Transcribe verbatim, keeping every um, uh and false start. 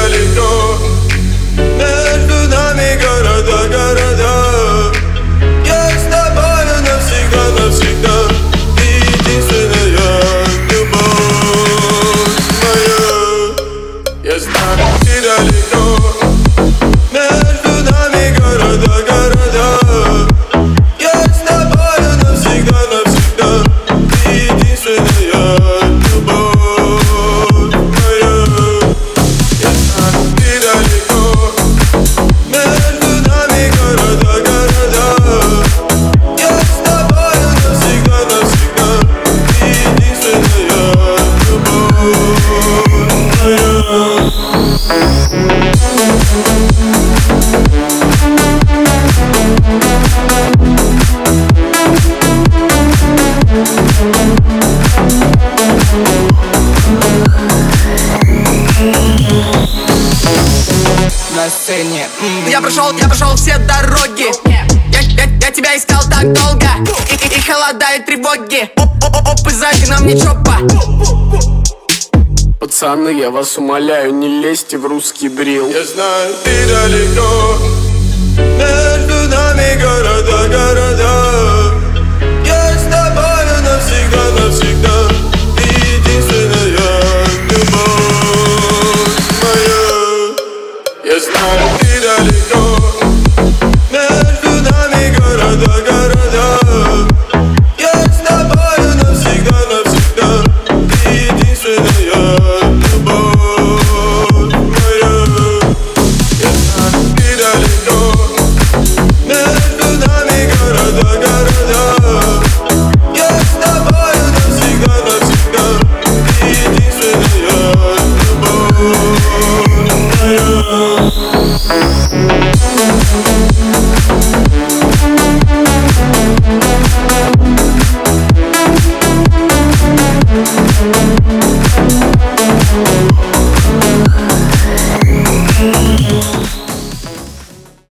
далеко, между нами города, города. Я с тобою навсегда, навсегда. Ты единственная любовь моя. Я знаю, ты далеко, между нами города, города. Я с тобою навсегда, навсегда. Ты единственная любовь моя. Я знаю, ты далеко, между нами города, города. Я с тобою навсегда, навсегда. Ты единственная любовь моя. На сцене Я прошел, я прошел все дороги. Я, я, я тебя искал так долго. И, и, и холодают тревоги. Оп-оп-оп, и за окном не чопа. Пацаны, я вас умоляю, не лезьте в русский дрил. Я знаю, ты далеко, между нами города, города.